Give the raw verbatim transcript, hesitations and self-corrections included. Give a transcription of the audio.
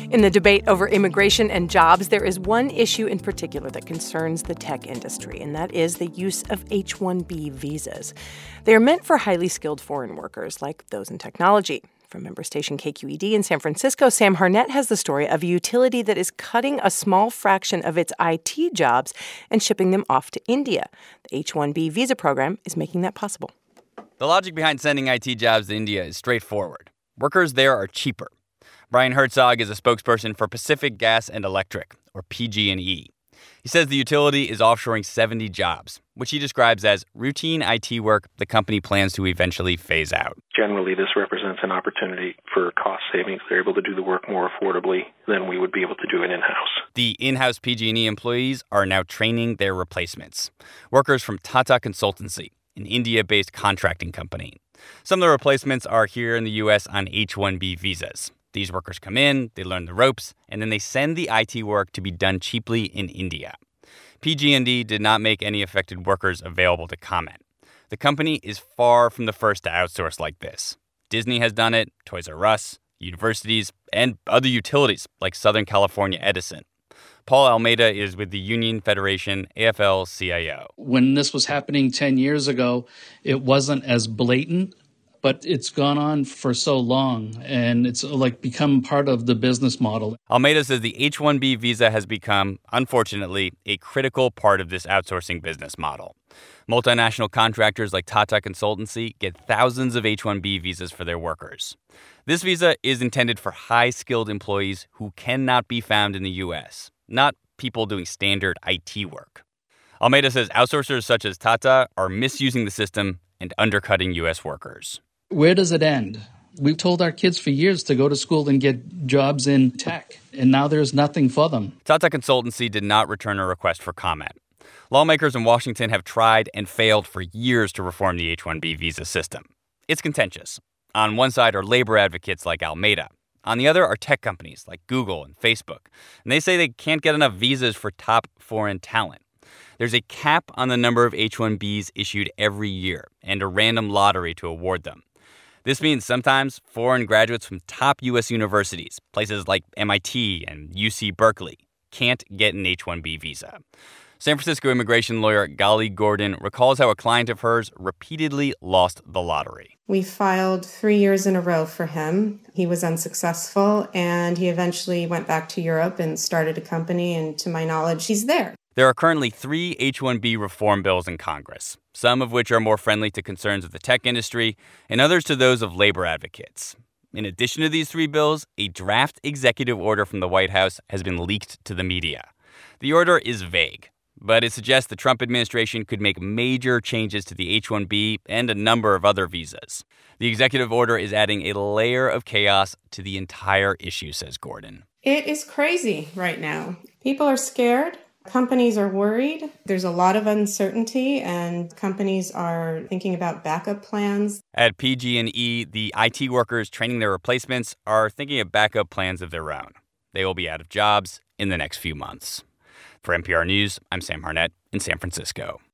In the debate over immigration and jobs, there is one issue in particular that concerns the tech industry, and that is the use of H one B visas. They are meant for highly skilled foreign workers, like those in technology. From member station K Q E D in San Francisco, Sam Harnett has the story of a utility that is cutting a small fraction of its I T jobs and shipping them off to India. The H one B visa program is making that possible. The logic behind sending I T jobs to India is straightforward. Workers there are cheaper. Brian Herzog is a spokesperson for Pacific Gas and Electric, or P G and E. He says the utility is offshoring seventy jobs, which he describes as routine I T work the company plans to eventually phase out. Generally, this represents an opportunity for cost savings. They're able to do the work more affordably than we would be able to do it in-house. The in-house P G and E employees are now training their replacements, workers from Tata Consultancy, an India-based contracting company. Some of the replacements are here in the U S on H one B visas. These workers come in, they learn the ropes, and then they send the I T work to be done cheaply in India. P G and E did not make any affected workers available to comment. The company is far from the first to outsource like this. Disney has done it, Toys R Us, universities, and other utilities like Southern California Edison. Paul Almeida is with the Union Federation A F L C I O. When this was happening ten years ago, it wasn't as blatant, but it's gone on for so long, and it's like become part of the business model. Almeida says the H one B visa has become, unfortunately, a critical part of this outsourcing business model. Multinational contractors like Tata Consultancy get thousands of H one B visas for their workers. This visa is intended for high-skilled employees who cannot be found in the U S, not people doing standard I T work. Almeida says outsourcers such as Tata are misusing the system and undercutting U S workers. Where does it end? We've told our kids for years to go to school and get jobs in tech, and now there's nothing for them. Tata Consultancy did not return a request for comment. Lawmakers in Washington have tried and failed for years to reform the H one B visa system. It's contentious. On one side are labor advocates like Almeida. On the other are tech companies like Google and Facebook. And they say they can't get enough visas for top foreign talent. There's a cap on the number of H one Bs issued every year and a random lottery to award them. This means sometimes foreign graduates from top U S universities, places like M I T and U C Berkeley, can't get an H one B visa. San Francisco immigration lawyer Gali Gordon recalls how a client of hers repeatedly lost the lottery. We filed three years in a row for him. He was unsuccessful, and he eventually went back to Europe and started a company, and to my knowledge, he's there. There are currently three H one B reform bills in Congress, some of which are more friendly to concerns of the tech industry and others to those of labor advocates. In addition to these three bills, a draft executive order from the White House has been leaked to the media. The order is vague, but it suggests the Trump administration could make major changes to the H one B and a number of other visas. The executive order is adding a layer of chaos to the entire issue, says Gordon. It is crazy right now. People are scared. Companies are worried. There's a lot of uncertainty, and companies are thinking about backup plans. At P G and E, the I T workers training their replacements are thinking of backup plans of their own. They will be out of jobs in the next few months. For N P R News, I'm Sam Harnett in San Francisco.